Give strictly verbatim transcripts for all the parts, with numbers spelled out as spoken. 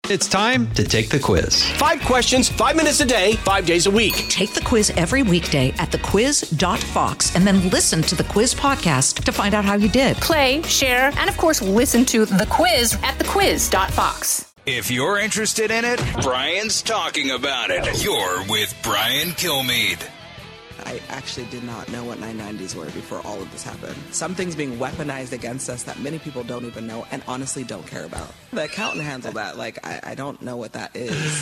It's time to take the quiz. Five questions, five minutes a day, five days a week. Take the quiz every weekday at the quiz dot fox and then listen to the quiz podcast to find out how you did. Play, share, and of course, listen to the quiz at the quiz dot fox. If you're interested in it, Brian's talking about it. You're with Brian Kilmeade. I actually did not know what nine nineties were before all of this happened. Something's being weaponized against us that many people don't even know and honestly don't care about. The accountant handled that. Like, I, I don't know what that is.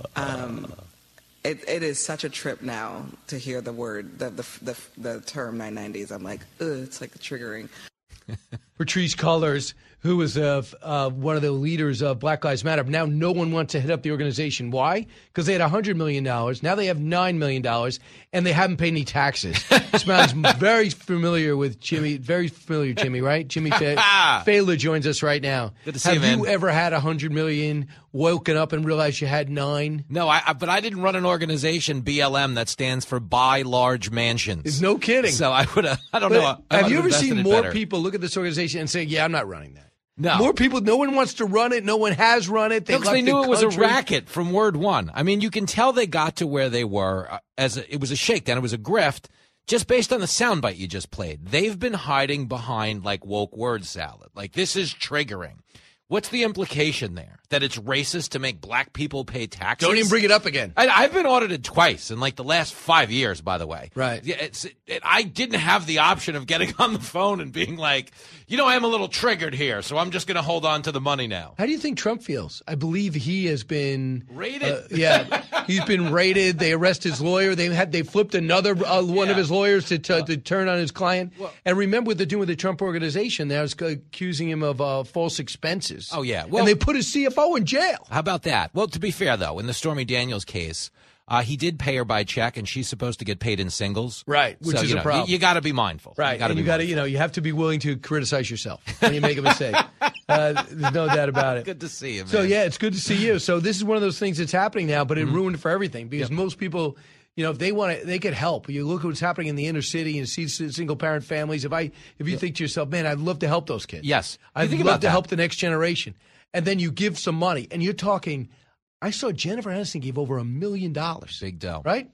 Um, it, it is such a trip now to hear the word, the the the, the term nine nineties. I'm like, ugh, it's like triggering. Patrisse Cullors, who was uh, uh, one of the leaders of Black Lives Matter. Now no one wants to hit up the organization. Why? Because they had one hundred million dollars. Now they have nine million dollars, and they haven't paid any taxes. Smells very familiar with Jimmy. Very familiar, Jimmy, right? Jimmy Fahler joins us right now. Good to see have you, man. you ever had one hundred million dollars, woken up and realized you had nine? No, I, I, but I didn't run an organization, B L M, that stands for Buy Large Mansions. It's no kidding. So I would have, I don't But know. I have you ever invested seen it more better. people look at this organization and say, yeah, I'm not running that? No. More people, no one wants to run it. No one has run it. They, No, 'cause left they knew the it was a country. racket from word one. I mean, you can tell they got to where they were uh, as a, it was a shakedown. It was a grift just based on the soundbite you just played. They've been hiding behind like woke word salad. Like, this is triggering. What's the implication there? That it's racist to make black people pay taxes? Don't even bring it up again. I, I've been audited twice in like the last five years, by the way. Right. Yeah, it's, it, I didn't have the option of getting on the phone and being like, you know, I'm a little triggered here, so I'm just going to hold on to the money now. How do you think Trump feels? I believe he has been Raided? Uh, yeah, he's been raided. They arrest his lawyer. They had they flipped another uh, one Yeah. of his lawyers to, to, Well, to turn on his client. well- and remember what they're doing with the Trump organization. They was accusing him of uh, false expenses. Oh, yeah. Well- and they put his C F O in jail. How about that? Well, to be fair, though, in the Stormy Daniels case, uh, he did pay her by check, and she's supposed to get paid in singles. Right, which So, is you a know, problem. You, you got to be mindful. Right, You gotta and be you got to, mindful. you know, you have to be willing to criticize yourself when you make a mistake. uh, there's no doubt about it. Good to see you, man. So yeah, it's good to see you. So this is one of those things that's happening now, but it Mm-hmm. ruined for everything because most people, you know, if they want to, they could help. You look at what's happening in the inner city and see single parent families. If I, if you think to yourself, man, I'd love to help those kids. Yes. You I'd think love about to that. help the next generation, and then you give some money, and you're talking. I saw Jennifer Aniston gave over a million dollars. Big dough. Right.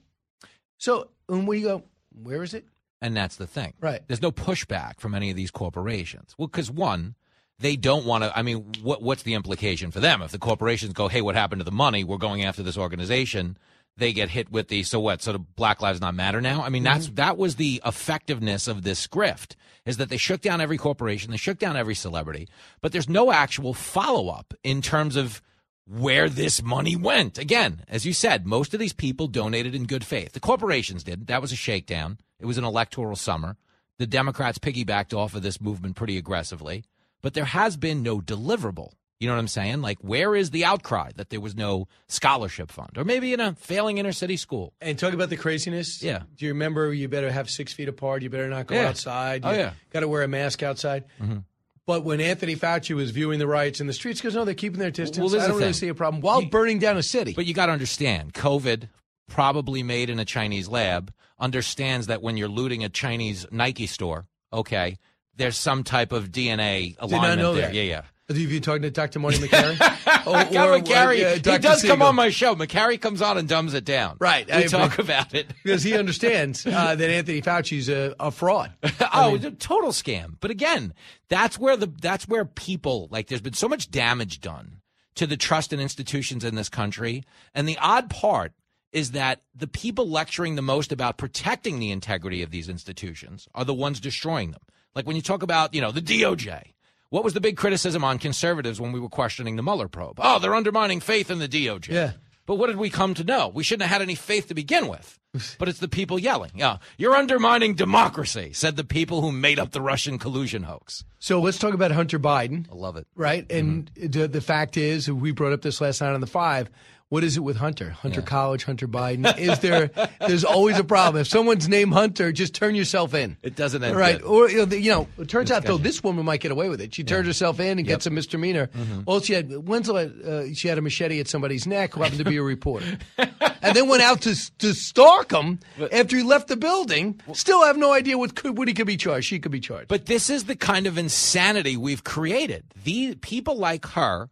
So when we go, where is it? And that's the thing. Right. There's no pushback from any of these corporations. Well, because one, they don't want to. I mean, what, what's the implication for them? If the corporations go, hey, what happened to the money? We're going after this organization. They get hit with the, so what? So the Black Lives Not Matter now? I mean, that's that was the effectiveness of this grift, is that they shook down every corporation. They shook down every celebrity. But there's no actual follow-up in terms of where this money went. Again, as you said, most of these people donated in good faith. The corporations did. That was a shakedown. It was an electoral summer. The Democrats piggybacked off of this movement pretty aggressively. But there has been no deliverable. You know what I'm saying? Like, where is the outcry that there was no scholarship fund? Or maybe in a failing inner city school. And talk about the craziness. Yeah. Do you remember you better have six feet apart? You better not go Yeah. outside. Oh, You yeah. got to wear a mask outside. Mm-hmm. But when Anthony Fauci was viewing the riots in the streets, because no, they're keeping their distance. Well, this I is don't the really thing. see a problem while You- burning down a city. But you got to understand, COVID, probably made in a Chinese lab, understands that when you're looting a Chinese Nike store, okay, there's some type of D N A Did not alignment know there. that. Yeah, yeah. Have you talking to Doctor Marty McCary? Got Or- or, McCary. uh, he Doctor does come Siegel? on my show. McCary comes on and dumbs it down. Right. We I- talk about it. Because he understands uh, that Anthony Fauci's a, a fraud. oh, it's a total scam. But again, that's where the that's where people, like, there's been so much damage done to the trust in institutions in this country. And the odd part is that the people lecturing the most about protecting the integrity of these institutions are the ones destroying them. Like when you talk about, you know, the D O J. What was the big criticism on conservatives when we were questioning the Mueller probe? Oh, they're undermining faith in the D O J. Yeah. But what did we come to know? We shouldn't have had any faith to begin with. But it's the people yelling. Yeah, you're undermining democracy, said the people who made up the Russian collusion hoax. So let's talk about Hunter Biden. I love it. Right? And Mm-hmm. the, the fact is, we brought up this last night on the Five. What is it with Hunter? Hunter Yeah. College, Hunter Biden? Is there? There's always a problem. If someone's named Hunter, just turn yourself in. It doesn't end right. good. Or you know, the- you know, it turns out though this woman might get away with it. She turned herself in and Yep. gets a misdemeanor. Mm-hmm. Well, she had when's the la- uh, she had a machete at somebody's neck who happened to be a reporter, and then went out to to stalk him after he left the building. Still have no idea what could what he could be charged. She could be charged. But this is the kind of insanity we've created. The people like her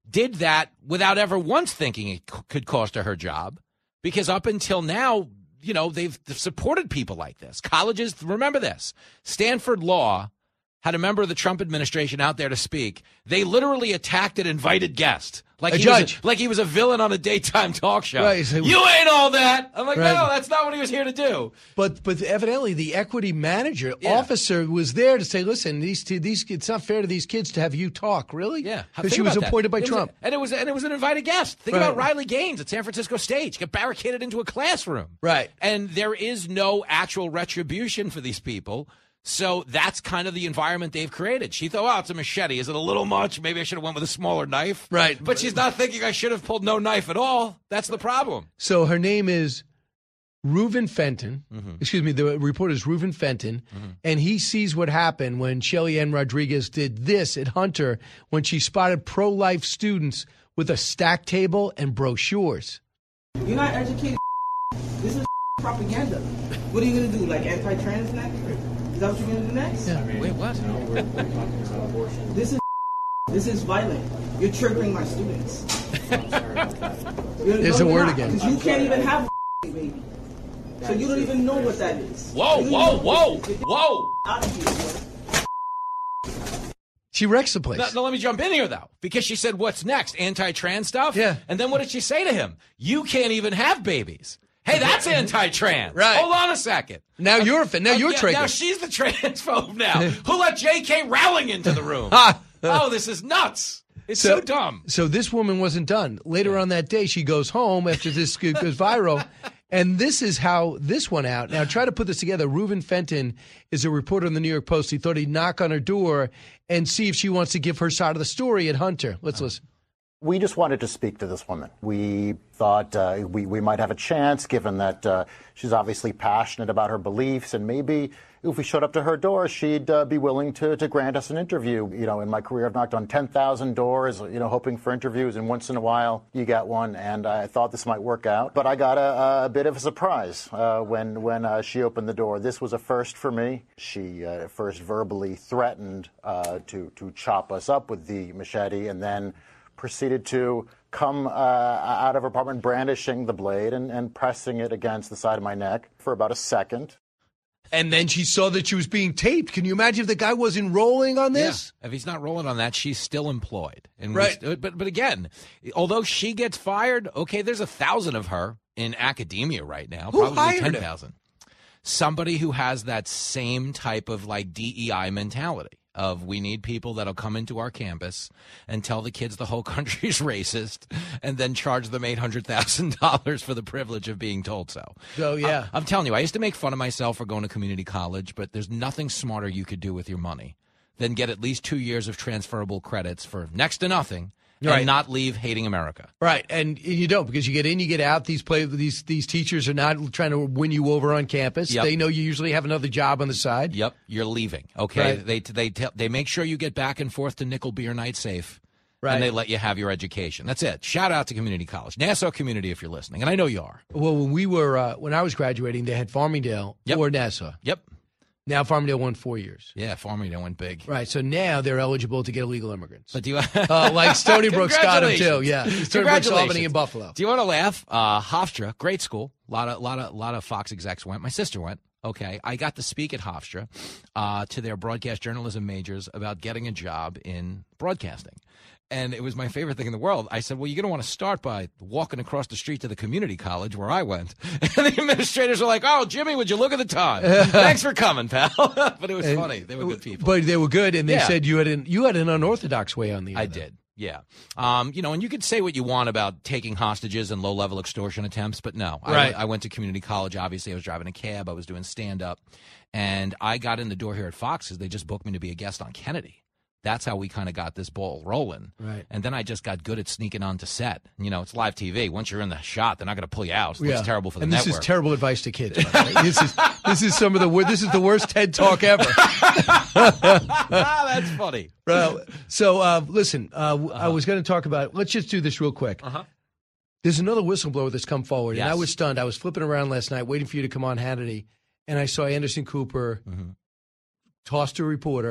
did that without ever once thinking it c- could cost her her job, because up until now, you know, they've, they've supported people like this. Colleges, remember this, Stanford Law had a member of the Trump administration out there to speak. They literally attacked an invited guest. Like a he judge. Was a, like he was a villain on a daytime talk show. Right, so, you ain't all that. I'm like, right. no, that's not what he was here to do. But but evidently the equity manager Yeah. officer was there to say, listen, these two, these it's not fair to these kids to have you talk, really? Yeah, because think she was about that. appointed by It was Trump. a- and it was and it was an invited guest. Think Right. about Riley Gaines at San Francisco State. She got barricaded into a classroom. Right. And there is no actual retribution for these people. So that's kind of the environment they've created. She thought, oh, it's a machete. Is it a little much? Maybe I should have went with a smaller knife. Right. But she's not thinking I should have pulled no knife at all. That's the problem. So her name is Reuven Fenton. Mm-hmm. Excuse me, the reporter is Reuven Fenton. Mm-hmm. And he sees what happened when Shelly Ann Rodriguez did this at Hunter when she spotted pro-life students with a stack table and brochures. You're not educated. This is propaganda. What are you going to do, like anti-trans next? Is that what you're going to do next? Yeah. Wait, what? This is this is violent. You're triggering my students. You're, There's no, a you're word not, again. 'cause you can't even have a baby. So you don't even know what that is. Whoa, You don't whoa, know whoa, what this is. whoa. Out of here. She wrecks the place. No, no, let me jump in here, though, because she said, what's next? Anti-trans stuff? Yeah. And then what did she say to him? You can't even have babies. Hey, that's anti-trans. Right. Hold on a second. Now you're a fan. Now Uh, you're yeah, triggered. Now she's the transphobe now. Who let J K Rowling into the room? Oh, this is nuts. It's so, dumb. So this woman wasn't done. Later on that day, she goes home after this goes viral. And this is how this went out. Now, try to put this together. Reuven Fenton is a reporter in the New York Post. He thought he'd knock on her door and see if she wants to give her side of the story at Hunter. Let's listen. We just wanted to speak to this woman. We thought uh, we, we might have a chance, given that uh, she's obviously passionate about her beliefs, and maybe if we showed up to her door, she'd uh, be willing to, to grant us an interview. You know, in my career, I've knocked on ten thousand doors, you know, hoping for interviews, and once in a while you get one, and I thought this might work out. But I got a, a bit of a surprise uh, when, when uh, she opened the door. This was a first for me. She uh, first verbally threatened uh, to, to chop us up with the machete, and then proceeded to come uh, out of her apartment brandishing the blade and, and pressing it against the side of my neck for about a second. And then she saw that she was being taped. Can you imagine if the guy wasn't rolling on this? Yeah. If he's not rolling on that, she's still employed. And we Right. st- but but again, although she gets fired, okay, there's a thousand of her in academia right now. Who probably hired ten her? thousand. Somebody who has that same type of like D E I mentality of we need people that'll come into our campus and tell the kids the whole country's racist and then charge them eight hundred thousand dollars for the privilege of being told so. So, yeah. I, I'm telling you, I used to make fun of myself for going to community college, but there's nothing smarter you could do with your money than get at least two years of transferable credits for next to nothing Right. and not leave hating America. Right, and you don't, because you get in, you get out. These play these these teachers are not trying to win you over on campus. Yep. They know you usually have another job on the side. Yep, you're leaving. Okay, Right. they they tell, they make sure you get back and forth to Nickel Beer Night safe. Right. And they let you have your education. That's it. Shout out to community college, Nassau community, if you're listening, and I know you are. Well, when we were uh, when I was graduating, they had Farmingdale Yep. or Nassau. Yep. Now Farmingdale won four years. Yeah, Farmingdale went big. Right, so now they're eligible to get illegal immigrants. But do you uh, like Stony Brook's got them too. Congratulations. Yeah, Stony Brook's, Congratulations. Albany, and Buffalo. Do you want to laugh? Uh, Hofstra, great school. A lot of, lot of, lot of Fox execs went. My sister went. Okay, I got to speak at Hofstra uh, to their broadcast journalism majors about getting a job in broadcasting. And it was my favorite thing in the world. I said, well, you're going to want to start by walking across the street to the community college where I went. And the administrators were like, oh, Jimmy, would you look at the time? Thanks for coming, pal. But it was And- funny. They were good people. But they were good, and they Yeah. said you had an you had an unorthodox way on the. I other. did. Yeah. Um, you know, and you could say what you want about taking hostages and low-level extortion attempts, but no. I, Right. I went to community college. Obviously, I was driving a cab. I was doing stand-up. And I got in the door here at Fox because they just booked me to be a guest on Kennedy. That's how we kind of got this ball rolling. Right. And then I just got good at sneaking onto set. You know, it's live T V. Once you're in the shot, they're not going to pull you out. It's terrible for the and this network. is terrible advice to kids. By the way. This is this is some of the wor- this is the worst TED talk ever. That's funny. Bro, so uh, listen, uh, uh-huh. I was going to talk about. Let's just do this real quick. Uh-huh. There's another whistleblower that's come forward, and Yes. I was stunned. I was flipping around last night, waiting for you to come on Hannity, and I saw Anderson Cooper Mm-hmm. tossed to a reporter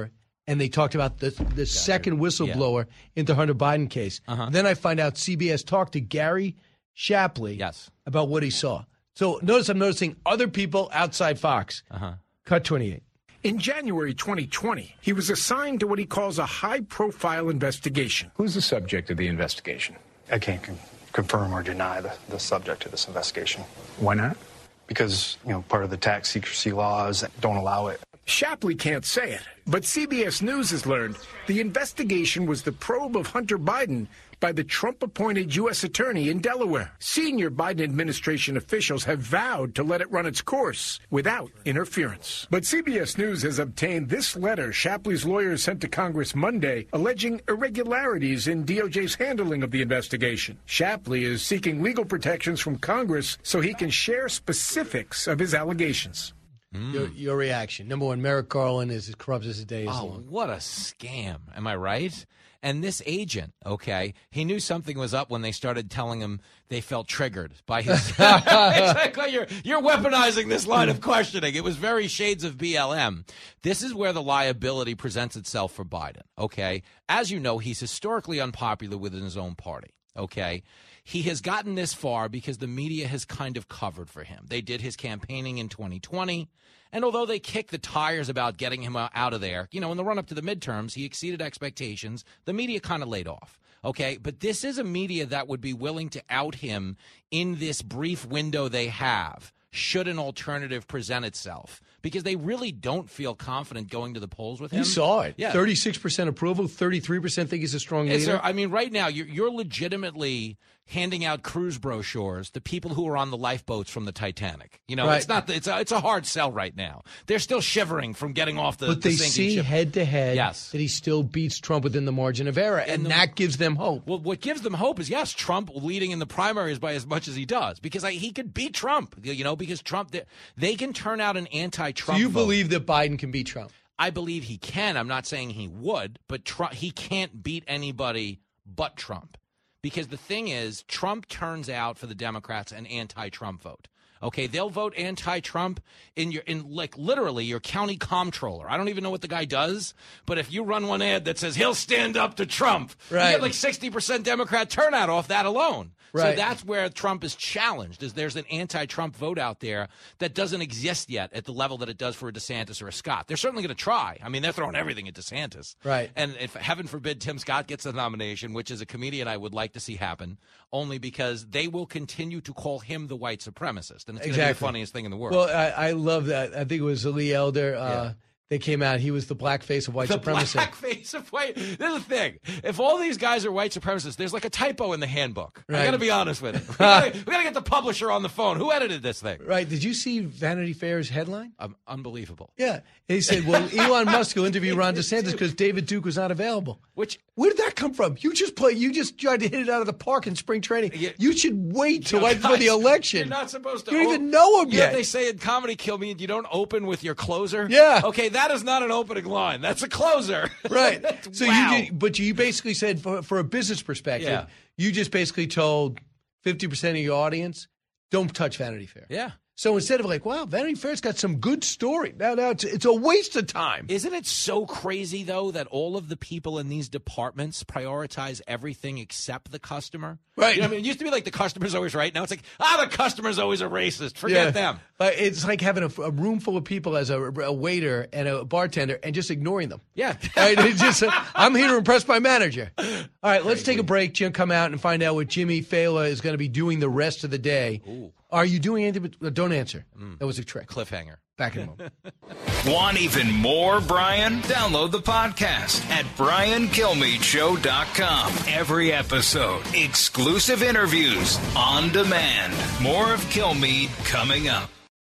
and they talked about the the second whistleblower yeah. into Hunter Biden case. Uh-huh. Then I find out C B S talked to Gary Shapley yes. about what he saw. So notice I'm noticing other people outside Fox. Uh-huh. Cut twenty-eight. In January twenty twenty, he was assigned to what he calls a high-profile investigation. Who's the subject of the investigation? I can't con- confirm or deny the, the subject of this investigation. Why not? Because, you know, part of the tax secrecy laws don't allow it. Shapley can't say it, but C B S News has learned the investigation was the probe of Hunter Biden by the Trump-appointed U S attorney in Delaware. Senior Biden administration officials have vowed to let it run its course without interference. But C B S News has obtained this letter Shapley's lawyers sent to Congress Monday alleging irregularities in D O J's handling of the investigation. Shapley is seeking legal protections from Congress so he can share specifics of his allegations. Mm. Your, your reaction. Number one, Merrick Garland is as corrupt as the day is oh, long. What a scam. Am I right? And this agent, okay, he knew something was up when they started telling him they felt triggered by his... Exactly. You're, you're weaponizing this line of questioning. It was very shades of B L M. This is where the liability presents itself for Biden, okay? As you know, he's historically unpopular within his own party, okay? He has gotten this far because the media has kind of covered for him. They did his campaigning in twenty twenty, and although they kicked the tires about getting him out of there, you know, in the run-up to the midterms, he exceeded expectations. The media kind of laid off, okay? But this is a media that would be willing to out him in this brief window they have, should an alternative present itself, because they really don't feel confident going to the polls with him. You saw it. Yeah. thirty-six percent approval, thirty-three percent think he's a strong leader. There, I mean, right now, you're, you're legitimately handing out cruise brochures to people who are on the lifeboats from the Titanic. You know, right. it's not. It's a, it's a hard sell right now. They're still shivering from getting off the. But they the sinking see ship. head to head yes. that he still beats Trump within the margin of error, and, and the, that gives them hope. Well, what gives them hope is yes, Trump leading in the primaries by as much as he does, because I, he could beat Trump. You know, because Trump they, they can turn out an anti-Trump. So you vote. believe that Biden can beat Trump? I believe he can. I'm not saying he would, but Trump, he can't beat anybody but Trump. Because the thing is, Trump turns out for the Democrats an anti-Trump vote. Okay, they'll vote anti-Trump in your in like literally your county comptroller. I don't even know what the guy does, but if you run one ad that says he'll stand up to Trump, right. you get like sixty percent Democrat turnout off that alone. Right. So that's where Trump is challenged, is there's an anti-Trump vote out there that doesn't exist yet at the level that it does for a DeSantis or a Scott. They're certainly going to try. I mean, they're throwing everything at DeSantis. Right. And if, heaven forbid, Tim Scott gets the nomination, which is a comedian I would like to see happen, only because they will continue to call him the white supremacist. And it's exactly. going to be the funniest thing in the world. Well, I, I love that. I think it was Lee Elder. Uh, yeah. They came out. He was the black face of white the supremacy. The black face of white. There's the thing. If all these guys are white supremacists, there's like a typo in the handbook. Right. I got to be honest with you. We got to get the publisher on the phone. Who edited this thing? Right. Did you see Vanity Fair's headline? Um, unbelievable. Yeah. He said, well, Elon Musk will interview Ron DeSantis because David Duke was not available. Which Where did that come from? You just play. You just tried to hit it out of the park in spring training. Yeah. You should wait till no, right guys, before the election. You're not supposed to. You don't op- even know him you yet. Know they say in Comedy Kill Me, you don't open with your closer. Yeah. Okay, that is not an opening line. That's a closer. Right. So wow. you, did, but you basically said, for, for a business perspective, yeah. you just basically told fifty percent of your audience, don't touch Vanity Fair. Yeah. So instead of like, wow, Vanity Fair's got some good story. Now, now it's, it's a waste of time. Isn't it so crazy, though, that all of the people in these departments prioritize everything except the customer? Right. You know, I mean, it used to be like the customer's always right. Now it's like, ah, the customer's always a racist. Forget yeah. them. Uh, it's like having a, a room full of people as a, a waiter and a bartender and just ignoring them. Yeah. Right? It's just, uh, I'm here to impress my manager. All right, let's take a break. Jim, come out and find out what Jimmy Fallon is going to be doing the rest of the day. Ooh. Are you doing anything? But, don't answer. Mm. That was a trick. Cliffhanger. Back in a moment. Want even more Brian? Download the podcast at brian kilmeade show dot com. Every episode, exclusive interviews on demand. More of Kilmeade coming up.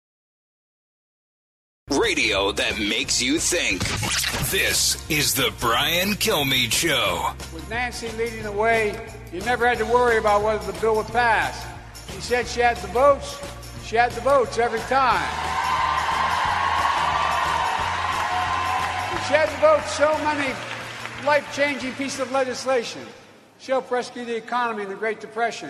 Radio that makes you think. This is the Brian Kilmeade Show. With Nancy leading the way, you never had to worry about whether the bill would pass. She said she had the votes. She had the votes every time. She had to vote so many life-changing pieces of legislation. She helped rescue the economy in the Great Depression.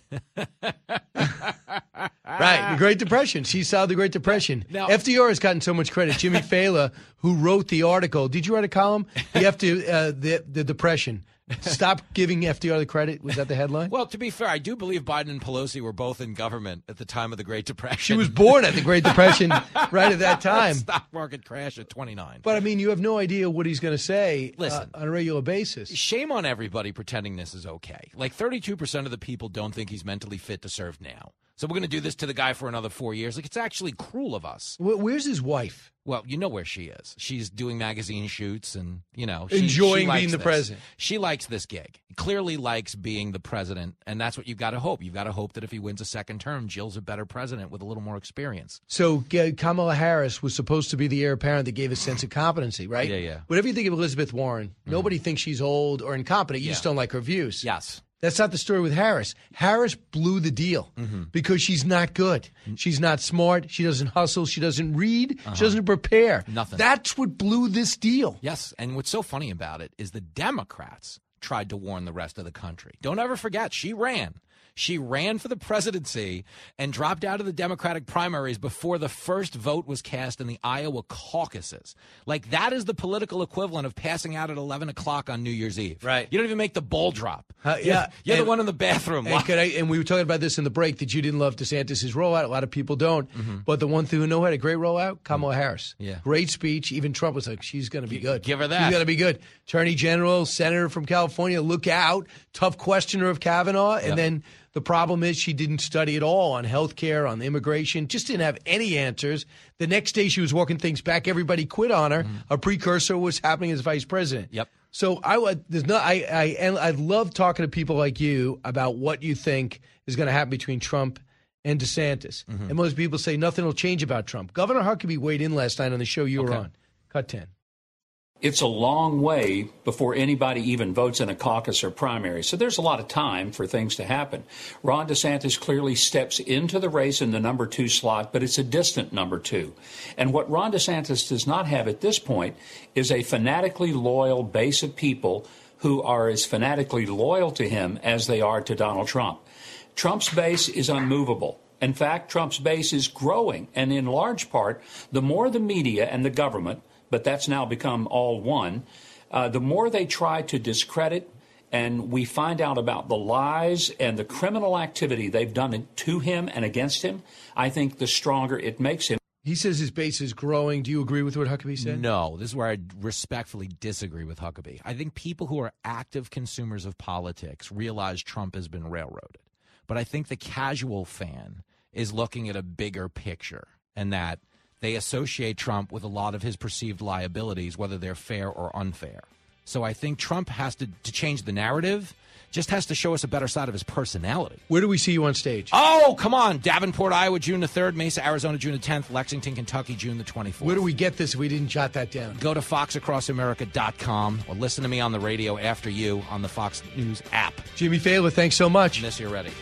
Right, the Great Depression. She saw the Great Depression. Now, F D R has gotten so much credit. Jimmy Fallon, who wrote the article, did you write a column? The F D, uh, the the Depression. Stop giving F D R the credit. Was that the headline? Well, to be fair, I do believe Biden and Pelosi were both in government at the time of the Great Depression. She was born at the Great Depression right at that time. Stock market crash at twenty-nine. But, I mean, you have no idea what he's going to say Listen, uh, on a regular basis. Shame on everybody pretending this is okay. Like, thirty-two percent of the people don't think he's mentally fit to serve now. So we're going to do this to the guy for another four years. Like, it's actually cruel of us. Where's his wife? Well, you know where she is. She's doing magazine shoots and, you know. She, Enjoying she being the this. president. She likes this gig. Clearly likes being the president, and that's what you've got to hope. You've got to hope that if he wins a second term, Jill's a better president with a little more experience. So uh, Kamala Harris was supposed to be the heir apparent that gave a sense of competency, right? Yeah, yeah. Whatever you think of Elizabeth Warren, mm-hmm. nobody thinks she's old or incompetent. You yeah. just don't like her views. Yes. That's not the story with Harris. Harris blew the deal mm-hmm. because she's not good. She's not smart. She doesn't hustle. She doesn't read. Uh-huh. She doesn't prepare. Nothing. That's what blew this deal. Yes, and what's so funny about it is the Democrats tried to warn the rest of the country. Don't ever forget, she ran. She ran for the presidency and dropped out of the Democratic primaries before the first vote was cast in the Iowa caucuses. Like, that is the political equivalent of passing out at eleven o'clock on New Year's Eve. Right. You don't even make the ball drop. Uh, You're, yeah. you're and, the one in the bathroom. And, could I, and we were talking about this in the break, that you didn't love DeSantis' rollout. A lot of people don't. Mm-hmm. But the one thing who know had a great rollout, Kamala mm-hmm. Harris. Yeah. Great speech. Even Trump was like, she's going to be good. Give her that. She's going to be good. Attorney General, Senator from California, look out. Tough questioner of Kavanaugh. And yep. then the problem is she didn't study at all on health care, on immigration, just didn't have any answers. The next day she was walking things back. Everybody quit on her. Mm-hmm. A precursor was happening as vice president. Yep. So I there's no I I and I love talking to people like you about what you think is going to happen between Trump and DeSantis. Mm-hmm. And most people say nothing will change about Trump. Governor Huckabee weighed in last night on the show you okay. were on. Cut ten. It's a long way before anybody even votes in a caucus or primary. So there's a lot of time for things to happen. Ron DeSantis clearly steps into the race in the number two slot, but it's a distant number two. And what Ron DeSantis does not have at this point is a fanatically loyal base of people who are as fanatically loyal to him as they are to Donald Trump. Trump's base is unmovable. In fact, Trump's base is growing. And in large part, the more the media and the government, but that's now become all one, uh, the more they try to discredit and we find out about the lies and the criminal activity they've done to him and against him, I think the stronger it makes him. He says his base is growing. Do you agree with what Huckabee said? No, this is where I respectfully disagree with Huckabee. I think people who are active consumers of politics realize Trump has been railroaded. But I think the casual fan is looking at a bigger picture, and that they associate Trump with a lot of his perceived liabilities, whether they're fair or unfair. So I think Trump has to, to change the narrative, just has to show us a better side of his personality. Where do we see you on stage? Oh, come on. Davenport, Iowa, June the third. Mesa, Arizona, June the tenth. Lexington, Kentucky, June the twenty-fourth. Where do we get this if we didn't jot that down? Go to fox across america dot com or listen to me on the radio after you on the Fox News app. Jimmy Fallon, thanks so much. Miss you already.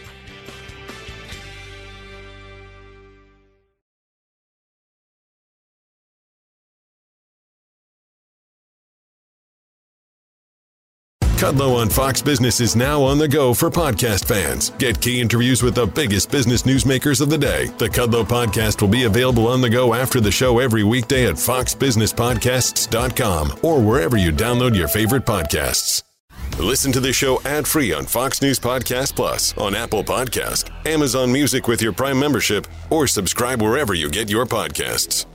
Kudlow on Fox Business is now on the go for podcast fans. Get key interviews with the biggest business newsmakers of the day. The Kudlow podcast will be available on the go after the show every weekday at fox business podcasts dot com or wherever you download your favorite podcasts. Listen to the show ad-free on Fox News Podcast Plus, on Apple Podcast, Amazon Music with your Prime membership, or subscribe wherever you get your podcasts.